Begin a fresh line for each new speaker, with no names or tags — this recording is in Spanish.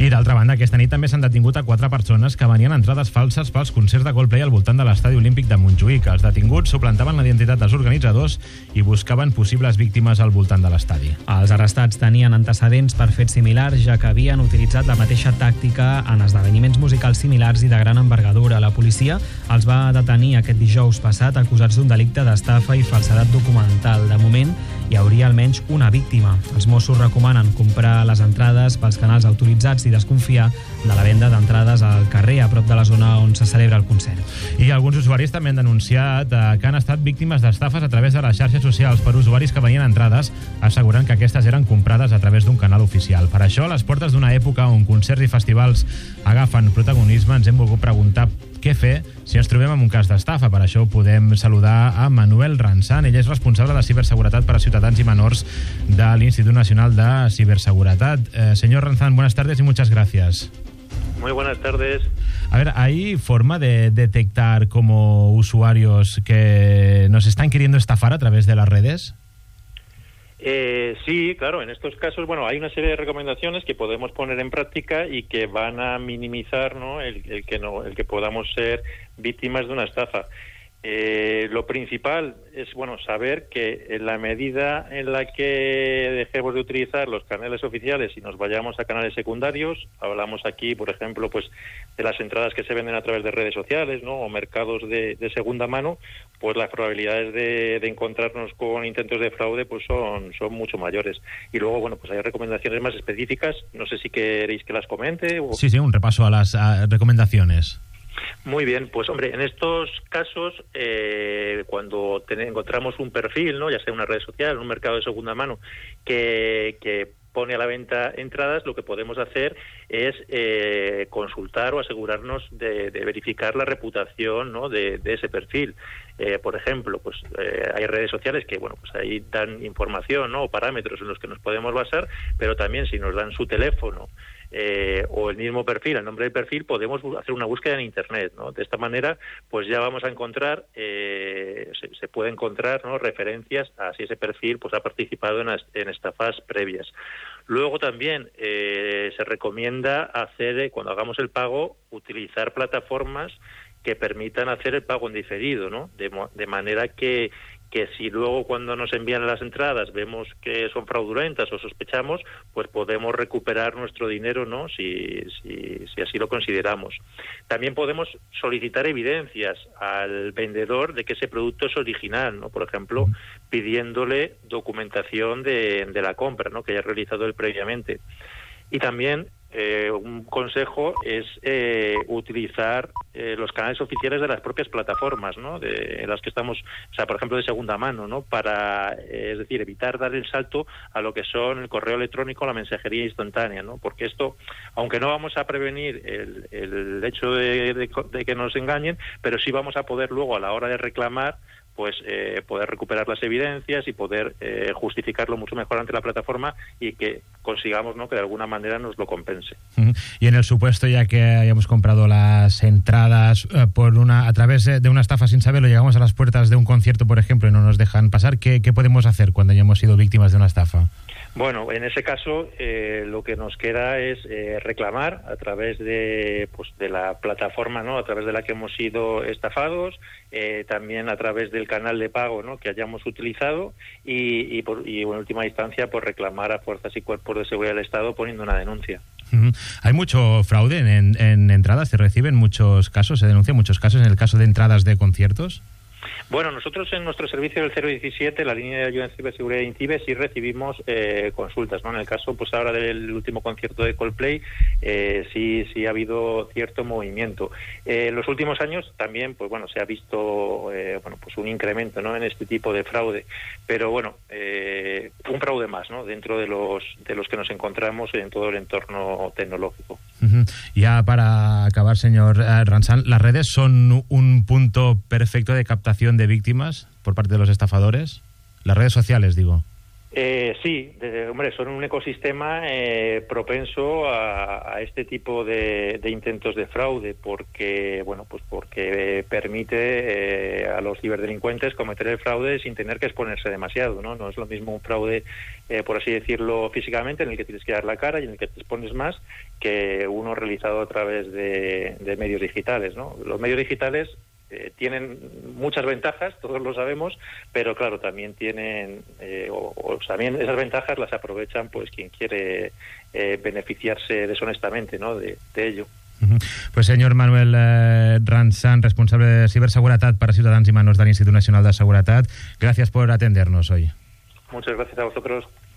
I d'altra banda, aquesta nit també s'han detingut a 4 persones que venien entrades falses pels concerts de Coldplay al voltant de l'estadi olímpic de Montjuïc. Els detinguts suplantaven la identitat dels organitzadors i buscaven possibles víctimes al voltant de l'estadi.
Els arrestats tenien antecedents per fets similars, ja que havien utilitzat la mateixa tàctica en esdeveniments musicals similars i de gran envergadura. La policia els va detenir aquest dijous passat acusats d'un delicte d'estafa i falsedat documental. De moment, hi hauria almenys una víctima. Els Mossos recomanen comprar les entrades pels canals autoritzats i desconfiar de la venda d'entrades al carrer, a prop de la zona on se celebra el concert.
I alguns usuaris també han denunciat que han estat víctimes d'estafes a través de les xarxes socials per usuaris que venien entrades assegurant que aquestes eren comprades a través d'un canal oficial. Per això, a les portes d'una època on concerts i festivals agafen protagonisme, ens hem volgut preguntar què fer si ens trobem en un cas d'estafa. Per això podem saludar a Manuel Ranzan. Ell és responsable de ciberseguretat per a ciutadans i menors de l'Institut Nacional de Ciberseguretat. Señor Ranzan, buenas tardes y muchas gracias.
Muy buenas tardes.
A ver, ¿hay forma de detectar como usuarios que nos están queriendo estafar a través de las redes?
Sí, claro, en estos casos, bueno, hay una serie de recomendaciones que podemos poner en práctica y que van a minimizar, ¿no? el que podamos ser víctimas de una estafa. Lo principal es, bueno, saber que en la medida en la que dejemos de utilizar los canales oficiales y nos vayamos a canales secundarios, hablamos aquí, por ejemplo, pues de las entradas que se venden a través de redes sociales, ¿no? O mercados de segunda mano, pues las probabilidades de encontrarnos con intentos de fraude pues son mucho mayores. Y luego, bueno, pues hay recomendaciones más específicas, no sé si queréis que las comente.
Sí, un repaso a las recomendaciones.
Muy bien, pues hombre, en estos casos, cuando encontramos un perfil, ¿no? Ya sea una red social, un mercado de segunda mano, que pone a la venta entradas, lo que podemos hacer es consultar o asegurarnos de verificar la reputación, ¿no? de ese perfil. Por ejemplo, pues hay redes sociales que, bueno, pues ahí dan información, ¿no? O parámetros en los que nos podemos basar, pero también si nos dan su teléfono, o el mismo perfil, el nombre del perfil, podemos hacer una búsqueda en Internet, ¿no? De esta manera, pues ya vamos a encontrar, se puede encontrar, ¿no? Referencias a si ese perfil pues ha participado en estafas previas. Luego también se recomienda hacer, cuando hagamos el pago, utilizar plataformas que permitan hacer el pago en diferido, ¿no? De manera que si luego cuando nos envían las entradas vemos que son fraudulentas o sospechamos, pues podemos recuperar nuestro dinero, ¿no? Si así lo consideramos. También podemos solicitar evidencias al vendedor de que ese producto es original, ¿no? Por ejemplo, pidiéndole documentación de la compra, ¿no? Que haya realizado él previamente. Y también un consejo es utilizar los canales oficiales de las propias plataformas, ¿no? En las que estamos, o sea, por ejemplo, de segunda mano, ¿no? Para, es decir, evitar dar el salto a lo que son el correo electrónico, la mensajería instantánea, ¿no? Porque esto, aunque no vamos a prevenir el hecho de que nos engañen, pero sí vamos a poder luego, a la hora de reclamar, pues poder recuperar las evidencias y poder justificarlo mucho mejor ante la plataforma y que consigamos, ¿no? Que de alguna manera nos lo compense.
Y en el supuesto, ya que hayamos comprado las entradas a través de una estafa sin saberlo, llegamos a las puertas de un concierto, por ejemplo, y no nos dejan pasar, ¿qué podemos hacer cuando hayamos sido víctimas de una estafa?
Bueno, en ese caso lo que nos queda es reclamar a través de la plataforma, ¿no? A través de la que hemos sido estafados, también a través del canal de pago, ¿no? Que hayamos utilizado y en última instancia pues reclamar a fuerzas y cuerpos de seguridad del Estado poniendo una denuncia.
¿Hay mucho fraude en entradas? ¿Se reciben muchos casos? ¿Se denuncian muchos casos en el caso de entradas de conciertos?
Bueno, nosotros en nuestro servicio del 017, la línea de ayuda en ciberseguridad de INCIBE, sí recibimos consultas, ¿no? En el caso, pues ahora del último concierto de Coldplay, sí ha habido cierto movimiento. En los últimos años también, pues bueno, se ha visto, pues un incremento, ¿no? En este tipo de fraude. Pero bueno, un fraude más, ¿no? Dentro de los que nos encontramos en todo el entorno tecnológico.
Ya para acabar, señor Ranzan, ¿las redes son un punto perfecto de captación de víctimas por parte de los estafadores? Las redes sociales, digo.
Sí, hombre, son un ecosistema propenso a este tipo de intentos de fraude, porque permite a los ciberdelincuentes cometer el fraude sin tener que exponerse demasiado, ¿no? No es lo mismo un fraude, por así decirlo, físicamente, en el que tienes que dar la cara y en el que te expones más, que uno realizado a través de medios digitales, ¿no? Los medios digitales tienen muchas ventajas, todos lo sabemos, pero claro, también tienen también esas ventajas las aprovechan pues quien quiere beneficiarse deshonestamente, ¿no?, de ello.
Pues señor Manuel Ransan, responsable de ciberseguridad para Ciudadanos y Menors del Instituto Nacional de Seguridad, gracias por atendernos hoy.
Muchas gracias a vosotros.